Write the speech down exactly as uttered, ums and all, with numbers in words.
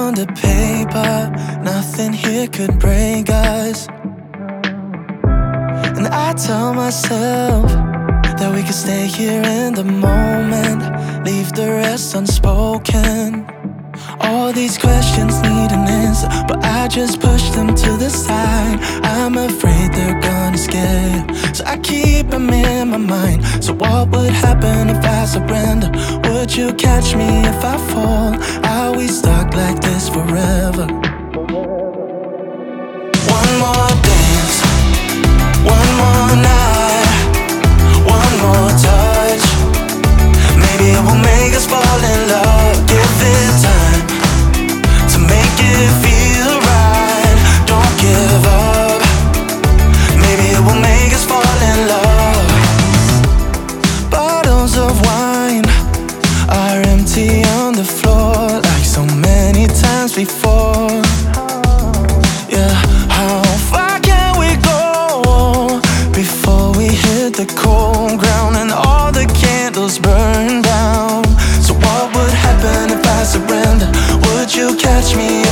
on the paper, nothing here could break us. And I tell myself that we could stay here in the moment, leave the rest unspoken. All these questions need an answer, but I just push them to the side. I'm afraid they're gonna scare, so I keep them in my mind. So what would happen if I surrender? Would you catch me if I fall? Are we stuck like this forever? One more dance, one more night, one more touch. Maybe it will make us fall in love. Give it time to make it feel right. Don't give up. Maybe it will make us fall in love. Bottles of wine are empty on the floor, like so many times before. Yeah, how far can we go before we hit the cold ground and all the candles burn down? So what would happen if I surrender? Would you catch me